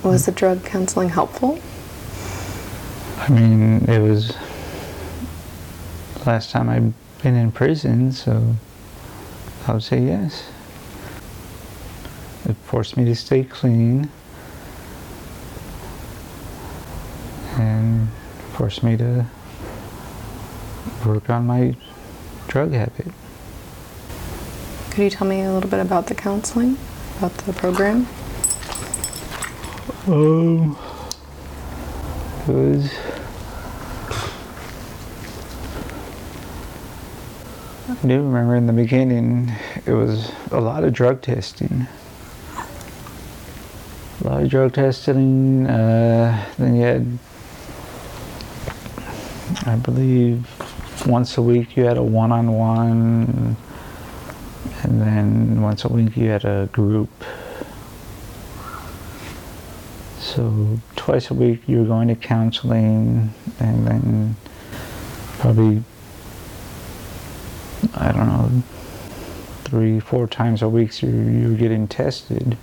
Was the drug counseling helpful? I mean, it was the last time I'd been in prison, so I would say yes. It forced me to stay clean and forced me to work on my drug habit. Could you tell me a little bit about the counseling, about the program? It was I do remember in the beginning it was a lot of drug testing. A lot of drug testing, then you had, I believe, once a week you had a one-on-one, and then once a week you had a group. So twice a week you were going to counseling, and then probably, I don't know, 3-4 times a week you were getting tested.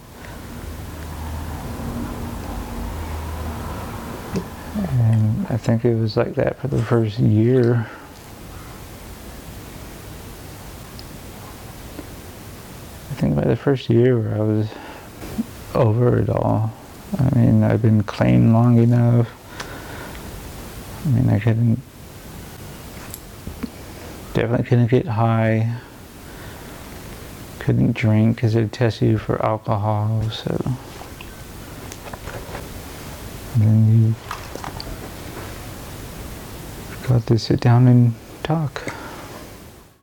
And I think it was like that for the first year. I think by the first year I was over it all. I mean, I've been clean long enough. I mean, definitely couldn't get high. Couldn't drink because they'd test you for alcohol, so. And then you got to sit down and talk.